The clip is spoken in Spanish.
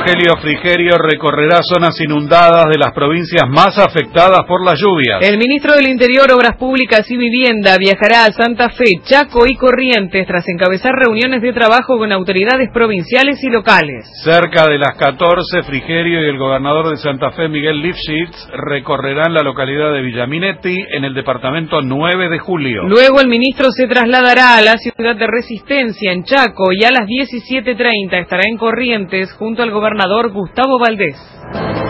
Rogelio Frigerio recorrerá zonas inundadas de las provincias más afectadas por las lluvias. El ministro del Interior, Obras Públicas y Vivienda viajará a Santa Fe, Chaco y Corrientes tras encabezar reuniones de trabajo con autoridades provinciales y locales. Cerca de las 14, Frigerio y el gobernador de Santa Fe, Miguel Lifschitz, recorrerán la localidad de Villaminetti en el departamento 9 de Julio. Luego el ministro se trasladará a la ciudad de Resistencia, en Chaco, y a las 17:30 estará en Corrientes junto al gobernador Gustavo Valdés.